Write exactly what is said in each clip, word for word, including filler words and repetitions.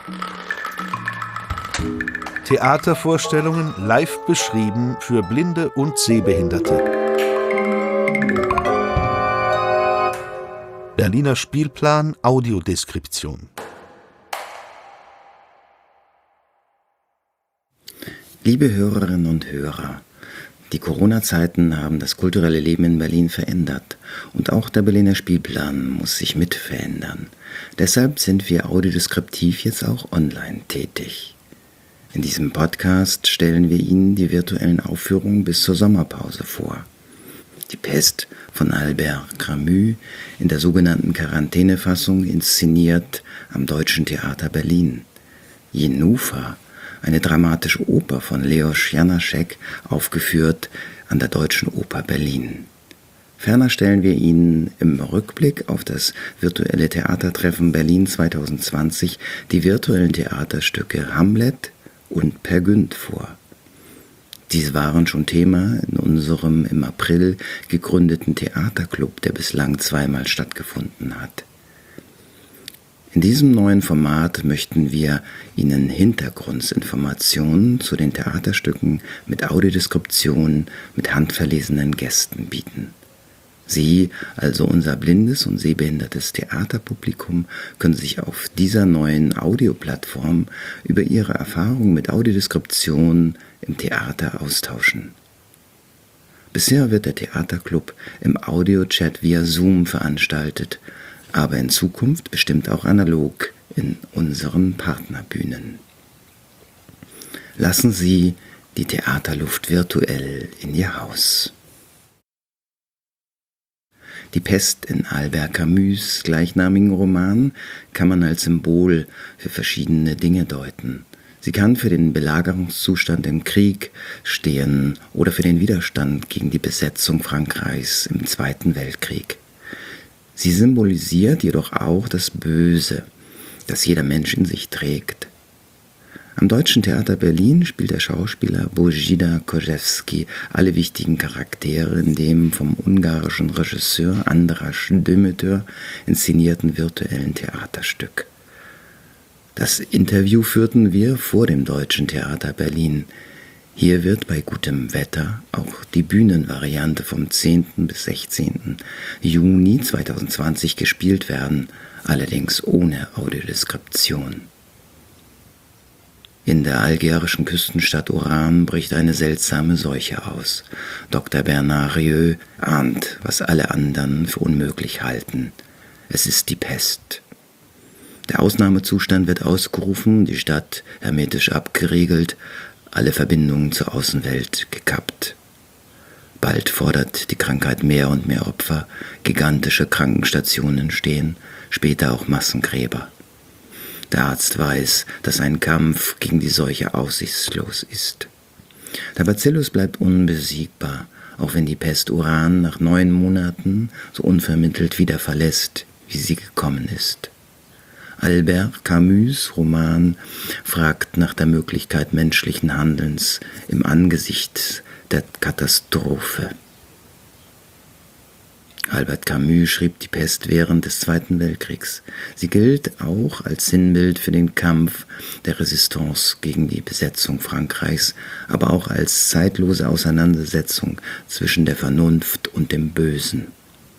Theatervorstellungen live beschrieben für Blinde und Sehbehinderte. Berliner Spielplan Audiodeskription. Liebe Hörerinnen und Hörer, die Corona-Zeiten haben das kulturelle Leben in Berlin verändert und auch der Berliner Spielplan muss sich mit verändern. Deshalb sind wir audiodeskriptiv jetzt auch online tätig. In diesem Podcast stellen wir Ihnen die virtuellen Aufführungen bis zur Sommerpause vor. Die Pest von Albert Camus in der sogenannten Quarantänefassung inszeniert am Deutschen Theater Berlin. Jenůfa, eine dramatische Oper von Leos Janáček, aufgeführt an der Deutschen Oper Berlin. Ferner stellen wir Ihnen im Rückblick auf das virtuelle Theatertreffen Berlin zwanzig zwanzig die virtuellen Theaterstücke Hamlet und Peer Gynt vor. Diese waren schon Thema in unserem im April gegründeten Theaterclub, der bislang zweimal stattgefunden hat. In diesem neuen Format möchten wir Ihnen Hintergrundinformationen zu den Theaterstücken mit Audiodeskription mit handverlesenen Gästen bieten. Sie, also unser blindes und sehbehindertes Theaterpublikum, können sich auf dieser neuen Audioplattform über ihre Erfahrungen mit Audiodeskription im Theater austauschen. Bisher wird der Theaterclub im Audiochat via Zoom veranstaltet, aber in Zukunft bestimmt auch analog in unseren Partnerbühnen. Lassen Sie die Theaterluft virtuell in Ihr Haus. Die Pest in Albert Camus' gleichnamigen Roman kann man als Symbol für verschiedene Dinge deuten. Sie kann für den Belagerungszustand im Krieg stehen oder für den Widerstand gegen die Besetzung Frankreichs im Zweiten Weltkrieg. Sie symbolisiert jedoch auch das Böse, das jeder Mensch in sich trägt. Am Deutschen Theater Berlin spielt der Schauspieler Božidar Koževský alle wichtigen Charaktere in dem vom ungarischen Regisseur András Dömötör inszenierten virtuellen Theaterstück. Das Interview führten wir vor dem Deutschen Theater Berlin. Hier wird bei gutem Wetter auch die Bühnenvariante vom zehnten bis sechzehnten Juni zwanzig zwanzig gespielt werden, allerdings ohne Audiodeskription. In der algerischen Küstenstadt Oran bricht eine seltsame Seuche aus. Doktor Bernard Rieu ahnt, was alle anderen für unmöglich halten. Es ist die Pest. Der Ausnahmezustand wird ausgerufen, die Stadt hermetisch abgeriegelt, alle Verbindungen zur Außenwelt gekappt. Bald fordert die Krankheit mehr und mehr Opfer, gigantische Krankenstationen stehen, später auch Massengräber. Der Arzt weiß, dass ein Kampf gegen die Seuche aussichtslos ist. Der Bacillus bleibt unbesiegbar, auch wenn die Pest Oran nach neun Monaten so unvermittelt wieder verlässt, wie sie gekommen ist. Albert Camus' Roman fragt nach der Möglichkeit menschlichen Handelns im Angesicht der Katastrophe. Albert Camus schrieb die Pest während des Zweiten Weltkriegs. Sie gilt auch als Sinnbild für den Kampf der Resistance gegen die Besetzung Frankreichs, aber auch als zeitlose Auseinandersetzung zwischen der Vernunft und dem Bösen.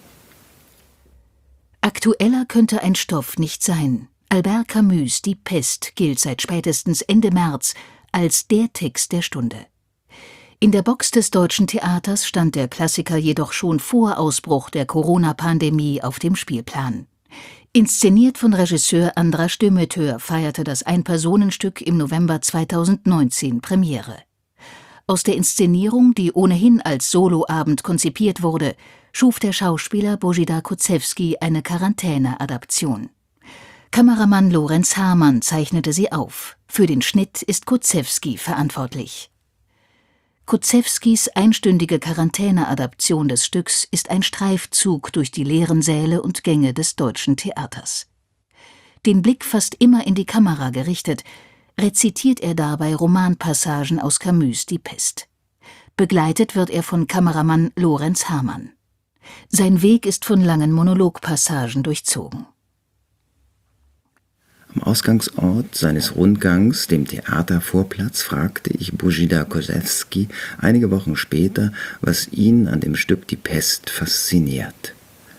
Aktueller könnte ein Stoff nicht sein. Albert Camus' Die Pest gilt seit spätestens Ende März als der Text der Stunde. In der Box des Deutschen Theaters stand der Klassiker jedoch schon vor Ausbruch der Corona-Pandemie auf dem Spielplan. Inszeniert von Regisseur András Dömötör feierte das Ein-Personen-Stück im November zweitausendneunzehn Premiere. Aus der Inszenierung, die ohnehin als Soloabend konzipiert wurde, schuf der Schauspieler Božidar Kořevský eine Quarantäne-Adaption. Kameramann Lorenz Hamann zeichnete sie auf. Für den Schnitt ist Kořevský verantwortlich. Kořevskys einstündige Quarantäne-Adaption des Stücks ist ein Streifzug durch die leeren Säle und Gänge des Deutschen Theaters. Den Blick fast immer in die Kamera gerichtet, rezitiert er dabei Romanpassagen aus Camus' Die Pest. Begleitet wird er von Kameramann Lorenz Hamann. Sein Weg ist von langen Monologpassagen durchzogen. Am Ausgangsort seines Rundgangs, dem Theatervorplatz, fragte ich Božidar Kořevský einige Wochen später, was ihn an dem Stück Die Pest fasziniert.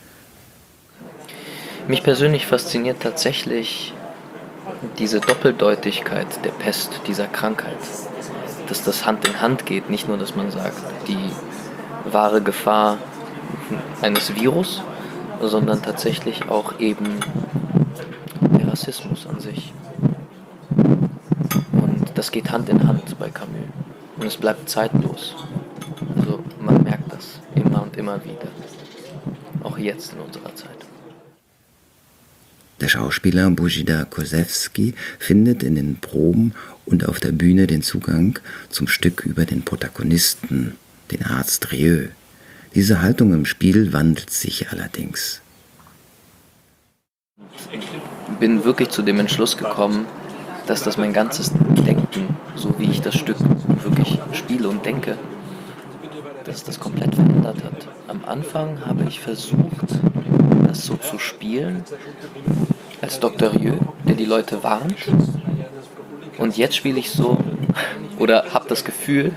Mich persönlich fasziniert tatsächlich diese Doppeldeutigkeit der Pest, dieser Krankheit. Dass das Hand in Hand geht, nicht nur, dass man sagt, die wahre Gefahr eines Virus, sondern tatsächlich auch eben der Rassismus an sich. Und das geht Hand in Hand bei Camus. Und es bleibt zeitlos. Also man merkt das immer und immer wieder. Auch jetzt in unserer Zeit. Der Schauspieler Božidar Kořevský findet in den Proben und auf der Bühne den Zugang zum Stück über den Protagonisten, den Arzt Rieu. Diese Haltung im Spiel wandelt sich allerdings. Ich bin wirklich zu dem Entschluss gekommen, dass das mein ganzes Denken, so wie ich das Stück wirklich spiele und denke, dass das komplett verändert hat. Am Anfang habe ich versucht, das so zu spielen, als Doktor Rieu, der die Leute warnt. Und jetzt spiele ich so, oder habe das Gefühl,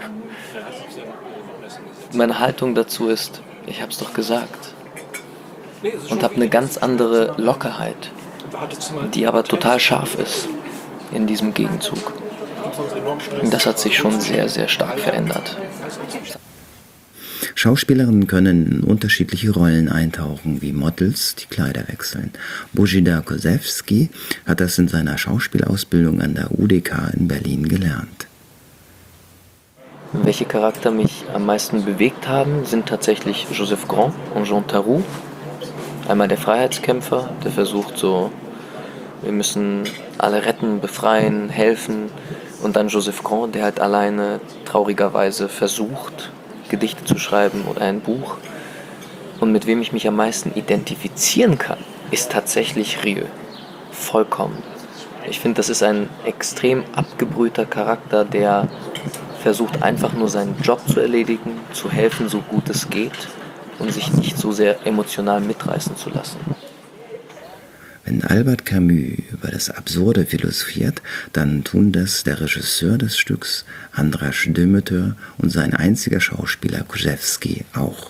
meine Haltung dazu ist, ich habe es doch gesagt. Und habe eine ganz andere Lockerheit, die aber total scharf ist in diesem Gegenzug. Und das hat sich schon sehr, sehr stark verändert. Schauspielerinnen können in unterschiedliche Rollen eintauchen, wie Models, die Kleider wechseln. Božidar Kořevský hat das in seiner Schauspielausbildung an der U D K in Berlin gelernt. Welche Charakter mich am meisten bewegt haben, sind tatsächlich Joseph Grand und Jean Taroux. Einmal der Freiheitskämpfer, der versucht so, wir müssen alle retten, befreien, helfen. Und dann Joseph Grand, der halt alleine traurigerweise versucht, Gedichte zu schreiben oder ein Buch. Und mit wem ich mich am meisten identifizieren kann, ist tatsächlich Rieu. Vollkommen. Ich finde, das ist ein extrem abgebrühter Charakter, der versucht einfach nur seinen Job zu erledigen, zu helfen, so gut es geht und sich nicht so sehr emotional mitreißen zu lassen. Wenn Albert Camus über das Absurde philosophiert, dann tun das der Regisseur des Stücks, Andras Dömeter, und sein einziger Schauspieler Kořevský auch.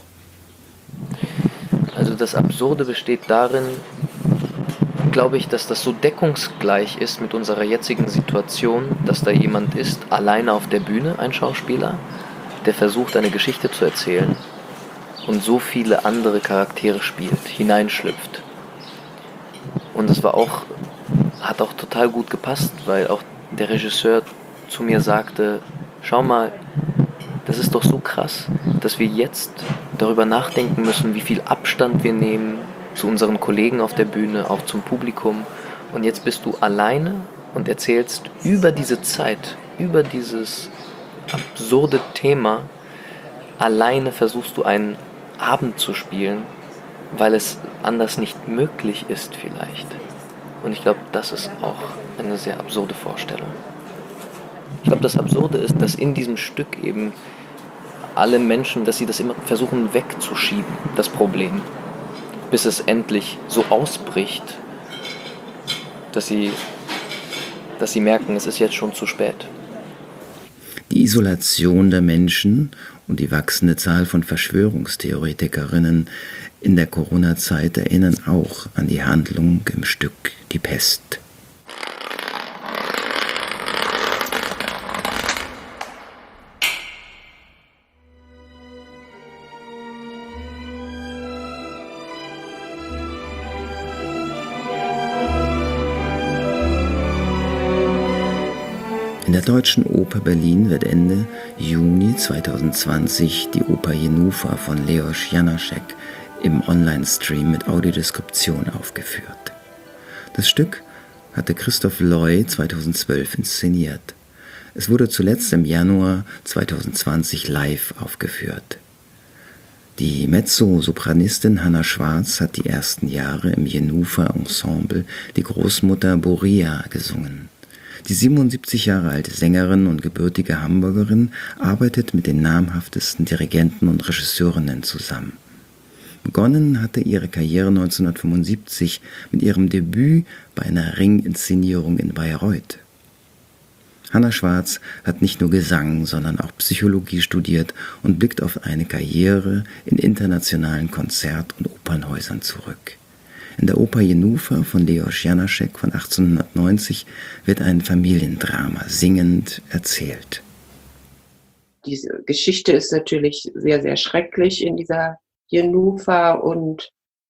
Also das Absurde besteht darin, glaube ich, dass das so deckungsgleich ist mit unserer jetzigen Situation, dass da jemand ist, alleine auf der Bühne, ein Schauspieler, der versucht, eine Geschichte zu erzählen und so viele andere Charaktere spielt, hineinschlüpft. Und das war auch, hat auch total gut gepasst, weil auch der Regisseur zu mir sagte, schau mal, das ist doch so krass, dass wir jetzt darüber nachdenken müssen, wie viel Abstand wir nehmen zu unseren Kollegen auf der Bühne, auch zum Publikum. Und jetzt bist du alleine und erzählst über diese Zeit, über dieses absurde Thema, alleine versuchst du einen Abend zu spielen, weil es anders nicht möglich ist vielleicht. Und ich glaube, das ist auch eine sehr absurde Vorstellung. Ich glaube, das Absurde ist, dass in diesem Stück eben alle Menschen, dass sie das immer versuchen wegzuschieben, das Problem, bis es endlich so ausbricht, dass sie, dass sie merken, es ist jetzt schon zu spät. Die Isolation der Menschen und die wachsende Zahl von Verschwörungstheoretikerinnen in der Corona-Zeit erinnern auch an die Handlung im Stück Die Pest. In der Deutschen Oper Berlin wird Ende Juni zweitausendzwanzig die Oper Jenůfa von Leos Janáček im Online-Stream mit Audiodeskription aufgeführt. Das Stück hatte Christoph Loy zweitausendzwölf inszeniert. Es wurde zuletzt im Januar zweitausendzwanzig live aufgeführt. Die Mezzosopranistin Hanna Schwarz hat die ersten Jahre im Jenůfa-Ensemble die Großmutter Borea gesungen. Die siebenundsiebzig Jahre alte Sängerin und gebürtige Hamburgerin arbeitet mit den namhaftesten Dirigenten und Regisseurinnen zusammen. Begonnen hatte ihre Karriere neunzehnhundertfünfundsiebzig mit ihrem Debüt bei einer Ringinszenierung in Bayreuth. Hanna Schwarz hat nicht nur Gesang, sondern auch Psychologie studiert und blickt auf eine Karriere in internationalen Konzert- und Opernhäusern zurück. In der Oper Jenufa von Leos Janáček von achtzehnhundertneunzig wird ein Familiendrama singend erzählt. Diese Geschichte ist natürlich sehr, sehr schrecklich in dieser Jenufa und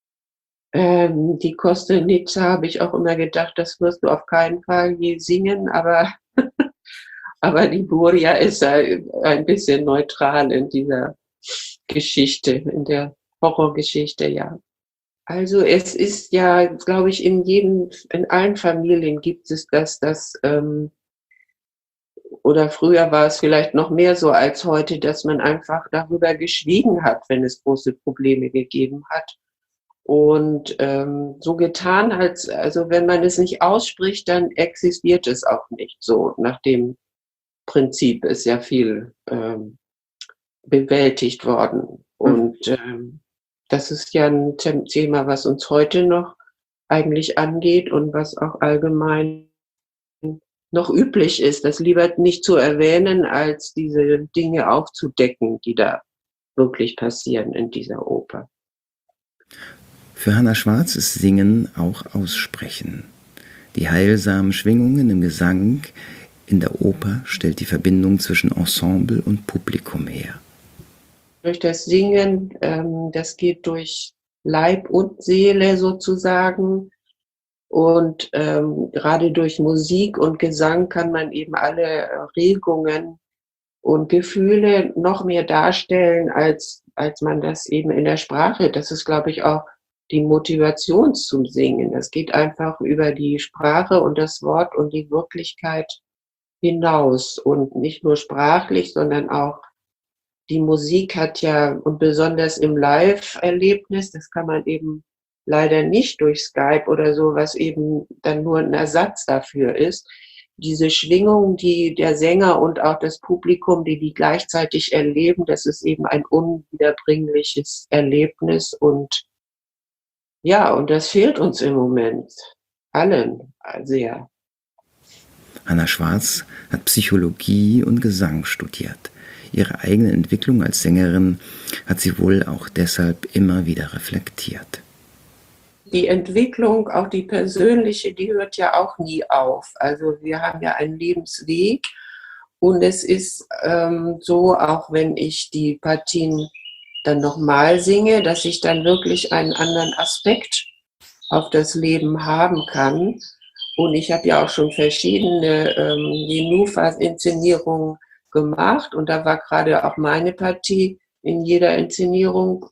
ähm, die Kostelnica habe ich auch immer gedacht, das wirst du auf keinen Fall je singen, aber, aber die Buria ist ein bisschen neutral in dieser Geschichte, in der Horrorgeschichte, ja. Also es ist ja, glaube ich, in jedem, in allen Familien gibt es das, dass, ähm, oder früher war es vielleicht noch mehr so als heute, dass man einfach darüber geschwiegen hat, wenn es große Probleme gegeben hat. Und ähm, so getan, als, also wenn man es nicht ausspricht, dann existiert es auch nicht. So nach dem Prinzip ist ja viel ähm, bewältigt worden. Und ähm, das ist ja ein Thema, was uns heute noch eigentlich angeht und was auch allgemein noch üblich ist, das lieber nicht zu erwähnen, als diese Dinge aufzudecken, die da wirklich passieren in dieser Oper. Für Hanna Schwarz ist Singen auch Aussprechen. Die heilsamen Schwingungen im Gesang in der Oper stellt die Verbindung zwischen Ensemble und Publikum her. Durch das Singen, ähm, das geht durch Leib und Seele sozusagen. Und ähm, gerade durch Musik und Gesang kann man eben alle Regungen und Gefühle noch mehr darstellen, als, als man das eben in der Sprache. Das ist, glaube ich, auch die Motivation zum Singen. Das geht einfach über die Sprache und das Wort und die Wirklichkeit hinaus. Und nicht nur sprachlich, sondern auch die Musik hat ja, und besonders im Live-Erlebnis, das kann man eben leider nicht durch Skype oder so, was eben dann nur ein Ersatz dafür ist. Diese Schwingung, die der Sänger und auch das Publikum, die die gleichzeitig erleben, das ist eben ein unwiederbringliches Erlebnis. Und ja, und das fehlt uns im Moment allen sehr. Hanna Schwarz hat Psychologie und Gesang studiert. Ihre eigene Entwicklung als Sängerin hat sie wohl auch deshalb immer wieder reflektiert. Die Entwicklung, auch die persönliche, die hört ja auch nie auf. Also wir haben ja einen Lebensweg und es ist ähm, so, auch wenn ich die Partien dann nochmal singe, dass ich dann wirklich einen anderen Aspekt auf das Leben haben kann. Und ich habe ja auch schon verschiedene ähm, Jenufa-Inszenierungen gemacht und da war gerade auch meine Partie in jeder Inszenierung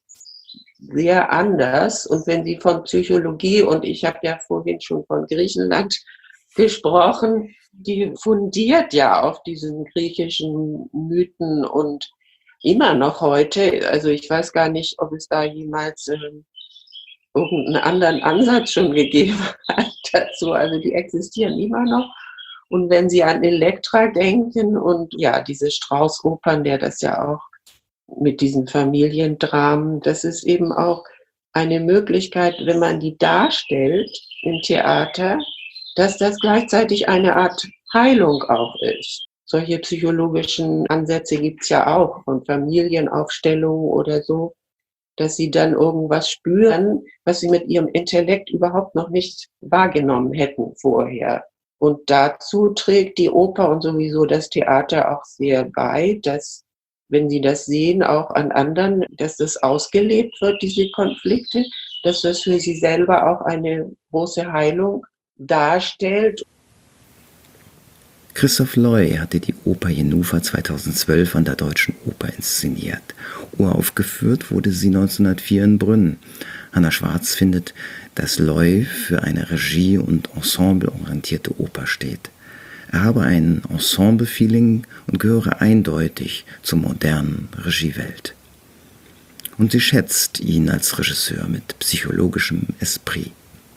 sehr anders. Und wenn Sie von Psychologie, und ich habe ja vorhin schon von Griechenland gesprochen, die fundiert ja auf diesen griechischen Mythen und immer noch heute, also ich weiß gar nicht, ob es da jemals äh, irgendeinen anderen Ansatz schon gegeben hat dazu, also die existieren immer noch. Und wenn Sie an Elektra denken und ja, diese Strauß-Opern, der das ja auch mit diesen Familiendramen, das ist eben auch eine Möglichkeit, wenn man die darstellt im Theater, dass das gleichzeitig eine Art Heilung auch ist. Solche psychologischen Ansätze gibt es ja auch von Familienaufstellungen oder so, dass sie dann irgendwas spüren, was sie mit ihrem Intellekt überhaupt noch nicht wahrgenommen hätten vorher. Und dazu trägt die Oper und sowieso das Theater auch sehr bei, dass, wenn Sie das sehen, auch an anderen, dass das ausgelebt wird, diese Konflikte, dass das für Sie selber auch eine große Heilung darstellt. Christoph Loy hatte die Oper Jenufa zweitausendzwölf an der Deutschen Oper inszeniert. Uraufgeführt wurde sie neunzehnhundertvier in Brünn. Hanna Schwarz findet, dass Loy für eine regie- und ensembleorientierte Oper steht. Er habe ein Ensemble-Feeling und gehöre eindeutig zur modernen Regiewelt. Und sie schätzt ihn als Regisseur mit psychologischem Esprit.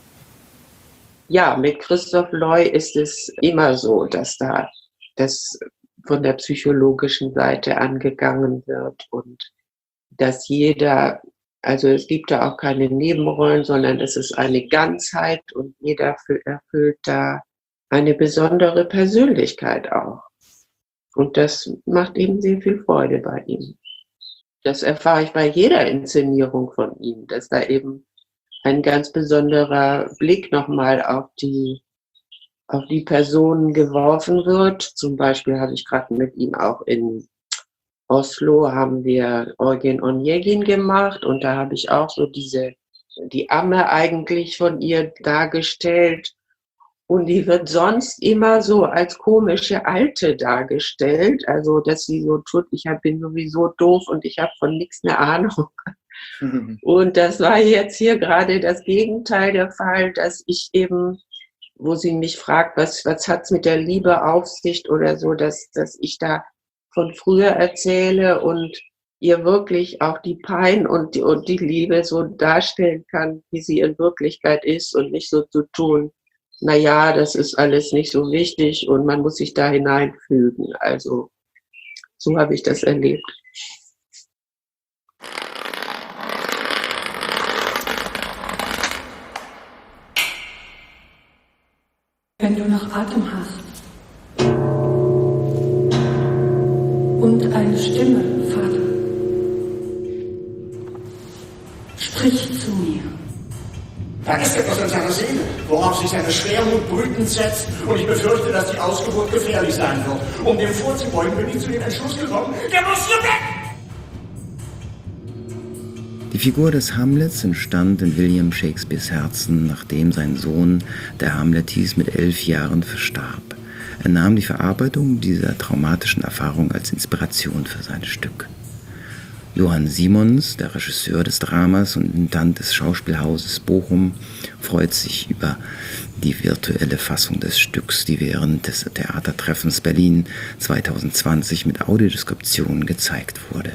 Ja, mit Christoph Loy ist es immer so, dass da das von der psychologischen Seite angegangen wird und dass jeder Also es gibt da auch keine Nebenrollen, sondern es ist eine Ganzheit und jeder erfüllt da eine besondere Persönlichkeit auch. Und das macht eben sehr viel Freude bei ihm. Das erfahre ich bei jeder Inszenierung von ihm, dass da eben ein ganz besonderer Blick nochmal auf die, auf die Personen geworfen wird. Zum Beispiel habe ich gerade mit ihm auch in Oslo haben wir Eugen Onegin gemacht und da habe ich auch so diese, die Amme eigentlich von ihr dargestellt. Und die wird sonst immer so als komische Alte dargestellt, also dass sie so tut, ich bin sowieso doof und ich habe von nichts eine Ahnung. Mhm. Und das war jetzt hier gerade das Gegenteil der Fall, dass ich eben, wo sie mich fragt, was, was hat's mit der Liebe auf sich oder so, dass, dass ich da von früher erzähle und ihr wirklich auch die Pein und die, und die Liebe so darstellen kann, wie sie in Wirklichkeit ist und nicht so zu tun, naja, das ist alles nicht so wichtig und man muss sich da hineinfügen. Also so habe ich das erlebt. Wenn du noch Atem hast und eine Stimme, Vater, sprich zu mir. Da ist etwas in seiner Seele, worauf sich seine Schwermut brütend setzt, und ich befürchte, dass die Ausgeburt gefährlich sein wird. Um dem vorzubeugen, bin ich zu dem Entschluss gekommen, der muss hier weg! Die Figur des Hamlets entstand in William Shakespeares Herzen, nachdem sein Sohn, der Hamlet hieß, mit elf Jahren verstarb. Er nahm die Verarbeitung dieser traumatischen Erfahrung als Inspiration für sein Stück. Johann Simons, der Regisseur des Dramas und Intendant des Schauspielhauses Bochum, freut sich über die virtuelle Fassung des Stücks, die während des Theatertreffens Berlin zwanzig zwanzig mit Audiodeskription gezeigt wurde.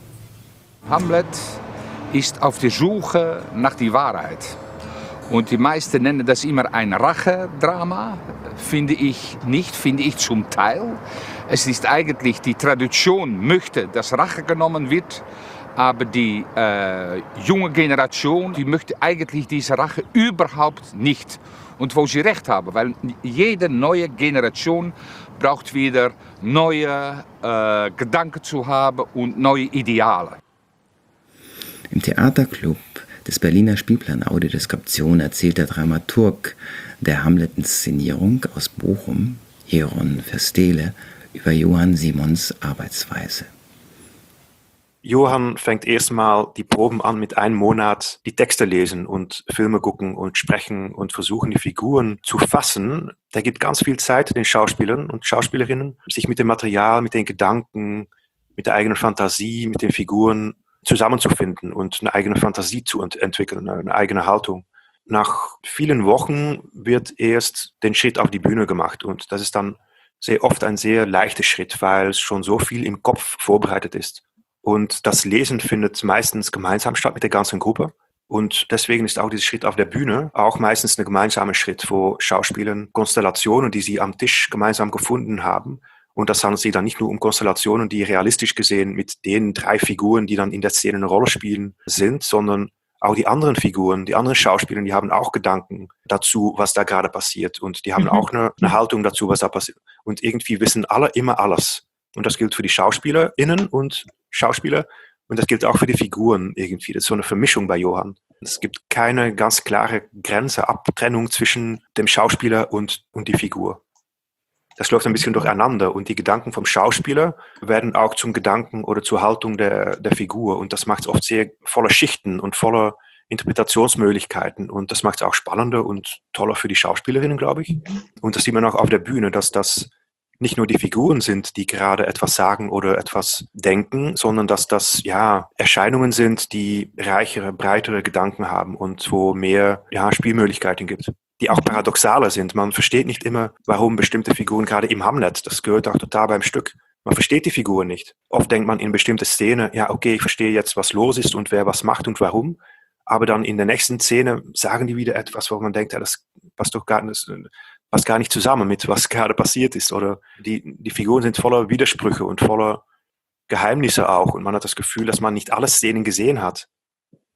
Hamlet ist auf der Suche nach der Wahrheit. Und die meisten nennen das immer ein Rachedrama. Finde ich nicht, finde ich zum Teil. Es ist eigentlich, die Tradition möchte, dass Rache genommen wird, aber die äh, junge Generation, die möchte eigentlich diese Rache überhaupt nicht. Und wo sie recht haben, weil jede neue Generation braucht wieder neue äh, Gedanken zu haben und neue Ideale. Im Theaterclub des Berliner Spielplan Audiodeskription erzählt der Dramaturg der Hamlet-Inszenierung aus Bochum, Jeroen Verstele, über Johann Simons Arbeitsweise. Johann fängt erstmal die Proben an mit einem Monat die Texte lesen und Filme gucken und sprechen und versuchen, die Figuren zu fassen. Der gibt ganz viel Zeit den Schauspielern und Schauspielerinnen, sich mit dem Material, mit den Gedanken, mit der eigenen Fantasie, mit den Figuren zusammenzufinden und eine eigene Fantasie zu ent- entwickeln, eine eigene Haltung. Nach vielen Wochen wird erst den Schritt auf die Bühne gemacht und das ist dann sehr oft ein sehr leichter Schritt, weil es schon so viel im Kopf vorbereitet ist. Und das Lesen findet meistens gemeinsam statt mit der ganzen Gruppe. Und deswegen ist auch dieser Schritt auf der Bühne auch meistens ein gemeinsamer Schritt, wo Schauspielern Konstellationen, die sie am Tisch gemeinsam gefunden haben, und das handelt sich dann nicht nur um Konstellationen, die realistisch gesehen mit den drei Figuren, die dann in der Szene eine Rolle spielen, sind, sondern auch die anderen Figuren, die anderen Schauspieler, die haben auch Gedanken dazu, was da gerade passiert. Und die haben mhm. auch eine, eine Haltung dazu, was da passiert. Und irgendwie wissen alle immer alles. Und das gilt für die SchauspielerInnen und Schauspieler. Und das gilt auch für die Figuren irgendwie. Das ist so eine Vermischung bei Johann. Es gibt keine ganz klare Grenze, Abtrennung zwischen dem Schauspieler und, und die Figur. Das läuft ein bisschen durcheinander und die Gedanken vom Schauspieler werden auch zum Gedanken oder zur Haltung der, der Figur und das macht es oft sehr voller Schichten und voller Interpretationsmöglichkeiten und das macht es auch spannender und toller für die Schauspielerinnen, glaube ich. Und das sieht man auch auf der Bühne, dass das nicht nur die Figuren sind, die gerade etwas sagen oder etwas denken, sondern dass das ja Erscheinungen sind, die reichere, breitere Gedanken haben und wo mehr ja, Spielmöglichkeiten gibt, die auch paradoxaler sind. Man versteht nicht immer, warum bestimmte Figuren, gerade im Hamlet, das gehört auch total beim Stück, man versteht die Figuren nicht. Oft denkt man in bestimmte Szene, ja okay, ich verstehe jetzt, was los ist und wer was macht und warum, aber dann in der nächsten Szene sagen die wieder etwas, wo man denkt, ja, das passt doch gar nicht, passt gar nicht zusammen mit, was gerade passiert ist. Oder die, die Figuren sind voller Widersprüche und voller Geheimnisse auch und man hat das Gefühl, dass man nicht alle Szenen gesehen hat.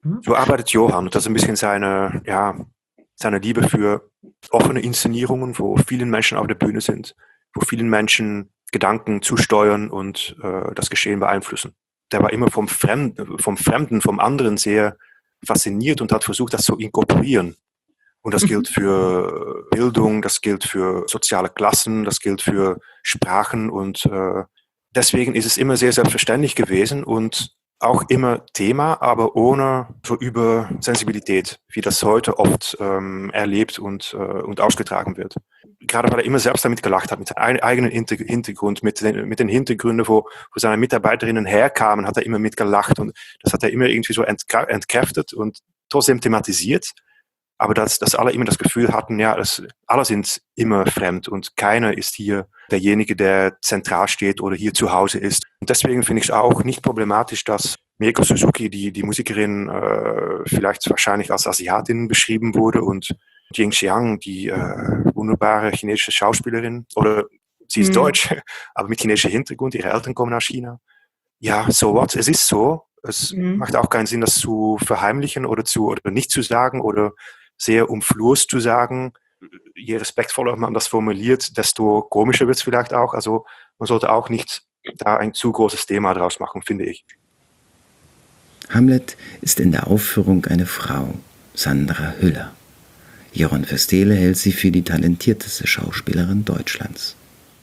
So arbeitet Johann. Das ist ein bisschen seine, ja, seine Liebe für offene Inszenierungen, wo viele Menschen auf der Bühne sind, wo vielen Menschen Gedanken zusteuern und äh, das Geschehen beeinflussen. Der war immer vom Fremden, vom Fremden, vom anderen sehr fasziniert und hat versucht, das zu inkorporieren. Und das gilt für Bildung, das gilt für soziale Klassen, das gilt für Sprachen und äh, deswegen ist es immer sehr selbstverständlich gewesen und auch immer Thema, aber ohne so Übersensibilität, wie das heute oft ähm, erlebt und, äh, und ausgetragen wird. Gerade weil er immer selbst damit gelacht hat, mit seinem eigenen Hintergrund, mit den, mit den Hintergründen, wo, wo seine Mitarbeiterinnen herkamen, hat er immer mitgelacht und das hat er immer irgendwie so entkräftet und trotzdem thematisiert. Aber dass, dass alle immer das Gefühl hatten, ja, das, alle sind immer fremd und keiner ist hier derjenige, der zentral steht oder hier zu Hause ist. Und deswegen finde ich es auch nicht problematisch, dass Mieko Suzuki, die, die Musikerin, äh, vielleicht wahrscheinlich als Asiatin beschrieben wurde und Jing Xiang, die äh, wunderbare chinesische Schauspielerin, oder sie ist mhm. deutsch, aber mit chinesischem Hintergrund, ihre Eltern kommen aus China. Ja, so what, es ist so. Es mhm. macht auch keinen Sinn, das zu verheimlichen oder, zu, oder nicht zu sagen oder sehr umflurs zu sagen. Je respektvoller man das formuliert, desto komischer wird es vielleicht auch. Also man sollte auch nicht da ein zu großes Thema draus machen, finde ich. Hamlet ist in der Aufführung eine Frau, Sandra Hüller. Jeroen Verstele hält sie für die talentierteste Schauspielerin Deutschlands.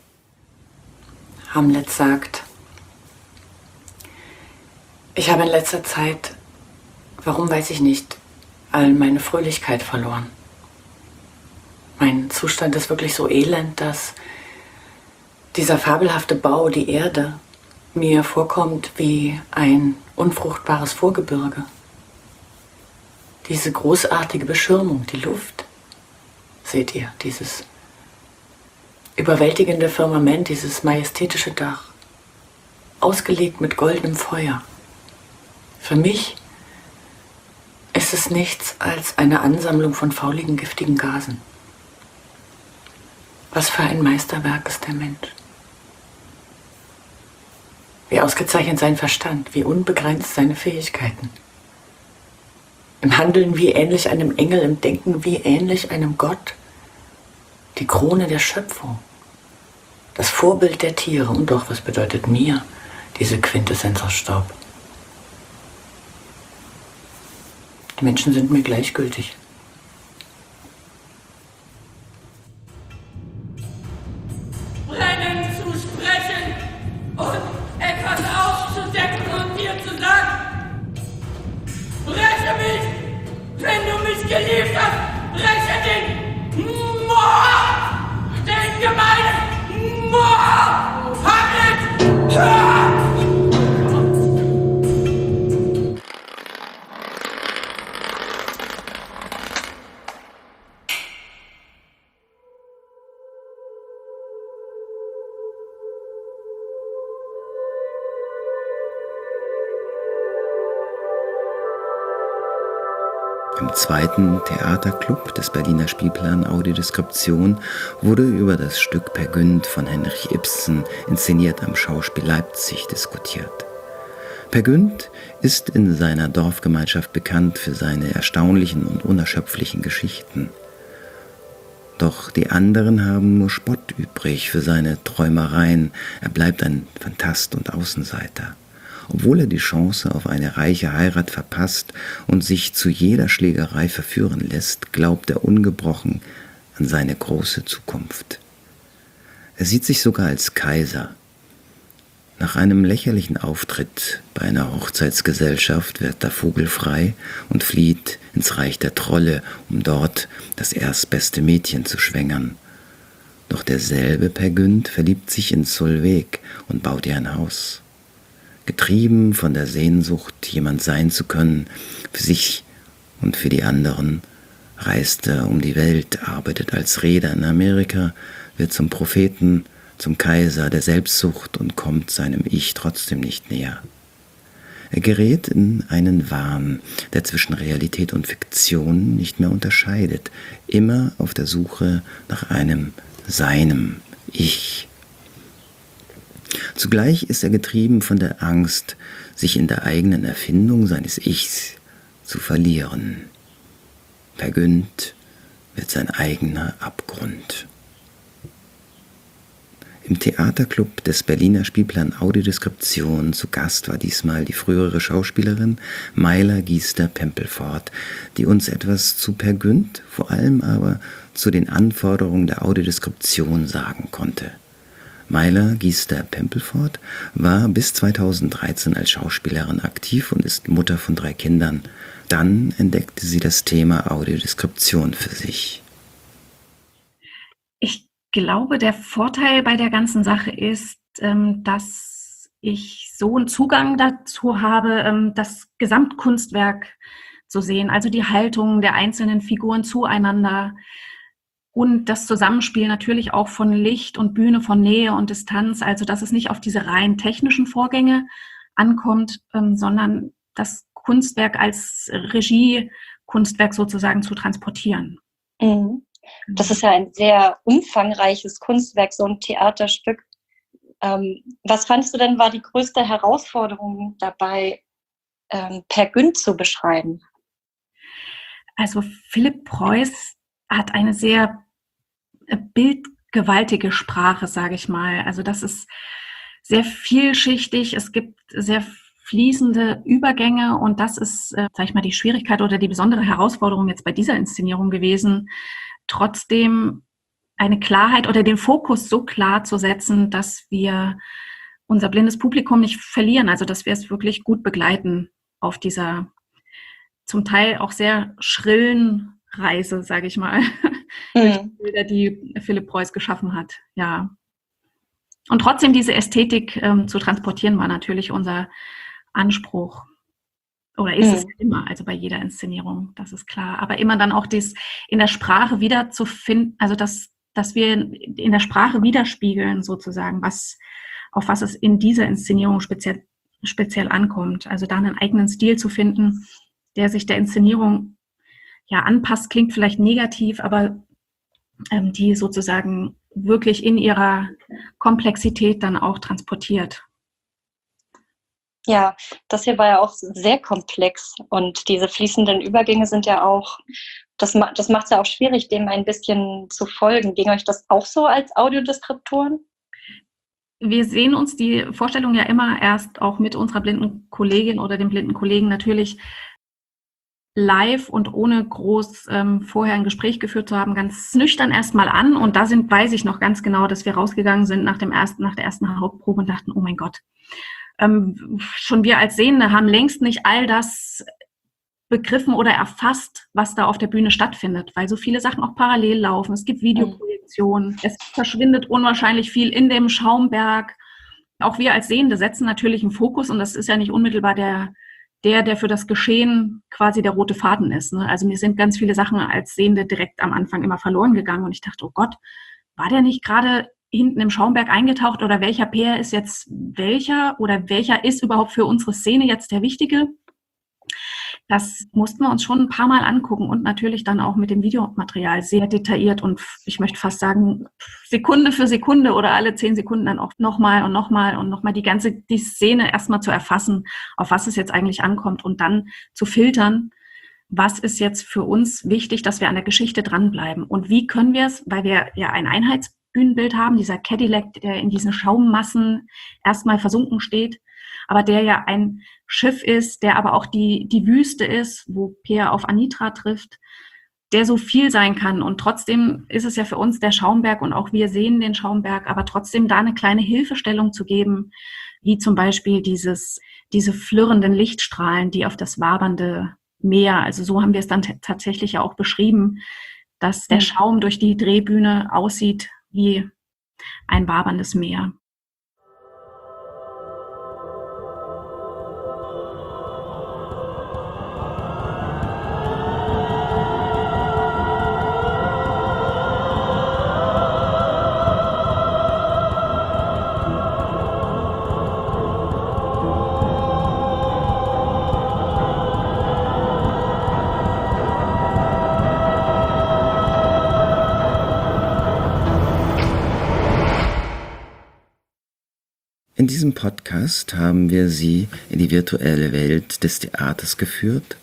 Hamlet sagt: Ich habe in letzter Zeit, warum weiß ich nicht, all meine Fröhlichkeit verloren. Mein Zustand ist wirklich so elend, dass dieser fabelhafte Bau, die Erde, mir vorkommt wie ein unfruchtbares Vorgebirge. Diese großartige Beschirmung, die Luft, seht ihr, dieses überwältigende Firmament, dieses majestätische Dach, ausgelegt mit goldenem Feuer. Für mich ist es nichts als eine Ansammlung von fauligen, giftigen Gasen. Was für ein Meisterwerk ist der Mensch. Wie ausgezeichnet sein Verstand, wie unbegrenzt seine Fähigkeiten. Im Handeln wie ähnlich einem Engel, im Denken wie ähnlich einem Gott. Die Krone der Schöpfung, das Vorbild der Tiere. Und doch, was bedeutet mir diese Quintessenz aus Staub? Die Menschen sind mir gleichgültig. Brennen zu sprechen und etwas aufzudecken und dir zu sagen: Breche mich, wenn du mich geliebt hast, breche den Mord, den gemeinen Mord, Hamlet! Ah! Im zweiten Theaterclub des Berliner Spielplan Audiodeskription wurde über das Stück Peer Gynt von Henrik Ibsen, inszeniert am Schauspiel Leipzig, diskutiert. Peer Gynt ist in seiner Dorfgemeinschaft bekannt für seine erstaunlichen und unerschöpflichen Geschichten. Doch die anderen haben nur Spott übrig für seine Träumereien. Er bleibt ein Phantast und Außenseiter. Obwohl er die Chance auf eine reiche Heirat verpasst und sich zu jeder Schlägerei verführen lässt, glaubt er ungebrochen an seine große Zukunft. Er sieht sich sogar als Kaiser. Nach einem lächerlichen Auftritt bei einer Hochzeitsgesellschaft wird der Vogel frei und flieht ins Reich der Trolle, um dort das erstbeste Mädchen zu schwängern. Doch derselbe Peer Gynt verliebt sich in Solveig und baut ihr ein Haus. Getrieben von der Sehnsucht, jemand sein zu können, für sich und für die anderen, reist er um die Welt, arbeitet als Reeder in Amerika, wird zum Propheten, zum Kaiser der Selbstsucht und kommt seinem Ich trotzdem nicht näher. Er gerät in einen Wahn, der zwischen Realität und Fiktion nicht mehr unterscheidet, immer auf der Suche nach einem seinem Ich. Zugleich ist er getrieben von der Angst, sich in der eigenen Erfindung seines Ichs zu verlieren. Per Günd wird sein eigener Abgrund. Im Theaterclub des Berliner Spielplan Audiodeskription zu Gast war diesmal die frühere Schauspielerin Maila Giester-Pempelfort, die uns etwas zu Per Günd, vor allem aber zu den Anforderungen der Audiodeskription sagen konnte. Maila Giester-Pempelfort war bis zweitausenddreizehn als Schauspielerin aktiv und ist Mutter von drei Kindern. Dann entdeckte sie das Thema Audiodeskription für sich. Ich glaube, der Vorteil bei der ganzen Sache ist, dass ich so einen Zugang dazu habe, das Gesamtkunstwerk zu sehen, also die Haltung der einzelnen Figuren zueinander und das Zusammenspiel natürlich auch von Licht und Bühne, von Nähe und Distanz, also dass es nicht auf diese rein technischen Vorgänge ankommt, sondern das Kunstwerk als Regiekunstwerk sozusagen zu transportieren. Mhm. Das ist ja ein sehr umfangreiches Kunstwerk, so ein Theaterstück. Ähm, was fandest du denn, war die größte Herausforderung dabei, ähm, Per Günd zu beschreiben? Also Philipp Preuß hat eine sehr bildgewaltige Sprache, sage ich mal. Also das ist sehr vielschichtig. Es gibt sehr fließende Übergänge und das ist, äh, sag ich mal, die Schwierigkeit oder die besondere Herausforderung jetzt bei dieser Inszenierung gewesen, trotzdem eine Klarheit oder den Fokus so klar zu setzen, dass wir unser blindes Publikum nicht verlieren, also dass wir es wirklich gut begleiten auf dieser zum Teil auch sehr schrillen Reise, sage ich mal, mhm. Bilder, die Philipp Preuß geschaffen hat. Ja. Und trotzdem diese Ästhetik ähm, zu transportieren, war natürlich unser Anspruch. Oder ist mhm. es immer, also bei jeder Inszenierung, das ist klar. Aber immer dann auch das in der Sprache wiederzufinden, also dass, dass wir in der Sprache widerspiegeln sozusagen, was, auf was es in dieser Inszenierung speziell, speziell ankommt. Also da einen eigenen Stil zu finden, der sich der Inszenierung ja anpasst, klingt vielleicht negativ, aber ähm, die sozusagen wirklich in ihrer Komplexität dann auch transportiert. Ja, das hier war ja auch sehr komplex und diese fließenden Übergänge sind ja auch, das, das macht es ja auch schwierig, dem ein bisschen zu folgen. Ging euch das auch so als Audiodeskriptoren? Wir sehen uns die Vorstellung ja immer erst auch mit unserer blinden Kollegin oder dem blinden Kollegen natürlich live und ohne groß ähm, vorher ein Gespräch geführt zu haben, ganz nüchtern erstmal an. Und da sind, weiß ich noch ganz genau, dass wir rausgegangen sind nach dem ersten, nach der ersten Hauptprobe und dachten, oh mein Gott, ähm, schon wir als Sehende haben längst nicht all das begriffen oder erfasst, was da auf der Bühne stattfindet, weil so viele Sachen auch parallel laufen. Es gibt Videoprojektionen, es verschwindet unwahrscheinlich viel in dem Schaumberg. Auch wir als Sehende setzen natürlich einen Fokus und das ist ja nicht unmittelbar der der, der für das Geschehen quasi der rote Faden ist. Ne? Also mir sind ganz viele Sachen als Sehende direkt am Anfang immer verloren gegangen und ich dachte, oh Gott, war der nicht gerade hinten im Schaumberg eingetaucht oder welcher Peer ist jetzt welcher oder welcher ist überhaupt für unsere Szene jetzt der wichtige? Das mussten wir uns schon ein paar Mal angucken und natürlich dann auch mit dem Videomaterial sehr detailliert und ich möchte fast sagen, Sekunde für Sekunde oder alle zehn Sekunden dann auch nochmal und nochmal und nochmal die ganze die Szene erstmal zu erfassen, auf was es jetzt eigentlich ankommt und dann zu filtern, was ist jetzt für uns wichtig, dass wir an der Geschichte dranbleiben und wie können wir es, weil wir ja ein Einheitsbühnenbild haben, dieser Cadillac, der in diesen Schaummassen erstmal versunken steht, aber der ja ein Schiff ist, der aber auch die, die Wüste ist, wo Peer auf Anitra trifft, der so viel sein kann. Und trotzdem ist es ja für uns der Schaumberg und auch wir sehen den Schaumberg, aber trotzdem da eine kleine Hilfestellung zu geben, wie zum Beispiel dieses, diese flirrenden Lichtstrahlen, die auf das wabernde Meer, also so haben wir es dann t- tatsächlich ja auch beschrieben, dass der Schaum durch die Drehbühne aussieht wie ein waberndes Meer. In diesem Podcast haben wir Sie in die virtuelle Welt des Theaters geführt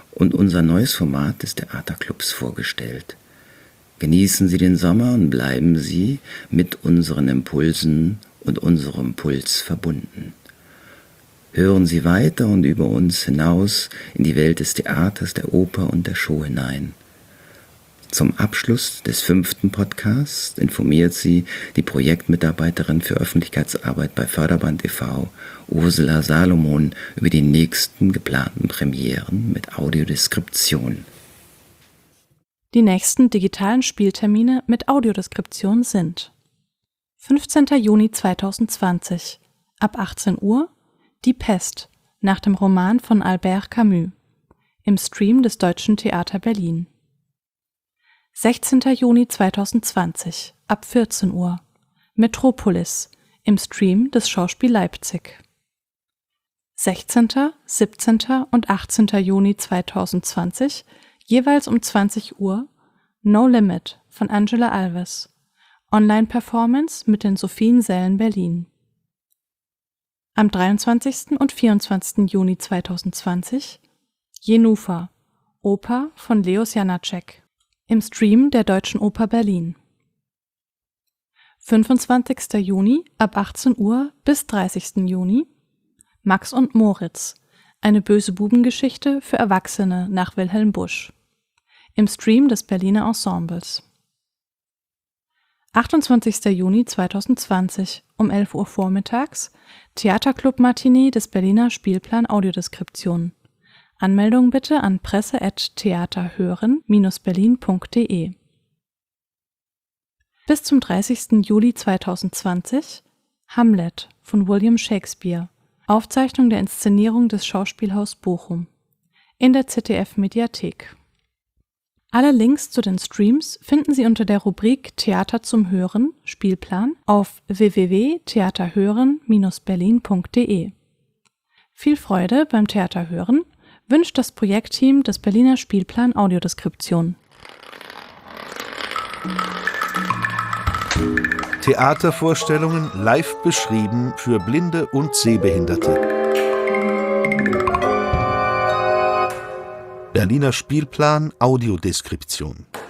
und unser neues Format des Theaterclubs vorgestellt. Genießen Sie den Sommer und bleiben Sie mit unseren Impulsen und unserem Puls verbunden. Hören Sie weiter und über uns hinaus in die Welt des Theaters, der Oper und der Show hinein. Zum Abschluss des fünften Podcasts informiert Sie die Projektmitarbeiterin für Öffentlichkeitsarbeit bei Förderband e V, Ursula Salomon, über die nächsten geplanten Premieren mit Audiodeskription. Die nächsten digitalen Spieltermine mit Audiodeskription sind fünfzehnten Juni zweitausendzwanzig ab achtzehn Uhr Die Pest nach dem Roman von Albert Camus im Stream des Deutschen Theater Berlin. sechzehnten Juni zweitausendzwanzig ab vierzehn Uhr Metropolis im Stream des Schauspiel Leipzig. sechzehnten, siebzehnten und achtzehnten Juni zweitausendzwanzig jeweils um zwanzig Uhr No Limit von Angela Alves, Online-Performance mit den Sophiensälen Berlin. Am dreiundzwanzigsten und vierundzwanzigsten Juni zweitausendzwanzig Jenůfa, Oper von Leos Janáček im Stream der Deutschen Oper Berlin. fünfundzwanzigsten Juni ab achtzehn Uhr bis dreißigsten Juni Max und Moritz, eine böse Bubengeschichte für Erwachsene nach Wilhelm Busch im Stream des Berliner Ensembles. achtundzwanzigsten Juni zweitausendzwanzig um elf Uhr vormittags Theaterclub Matinee des Berliner Spielplan Audiodeskription. Anmeldung bitte an presse at theaterhören Bindestrich berlin Punkt de. Bis zum dreißigsten Juli zweitausendzwanzig Hamlet von William Shakespeare. Aufzeichnung der Inszenierung des Schauspielhaus Bochum in der Z D F-Mediathek. Alle Links zu den Streams finden Sie unter der Rubrik Theater zum Hören, Spielplan auf w w w Punkt theaterhören Bindestrich berlin Punkt de. Viel Freude beim Theaterhören wünscht das Projektteam des Berliner Spielplan Audiodeskription. Theatervorstellungen live beschrieben für Blinde und Sehbehinderte. Berliner Spielplan Audiodeskription.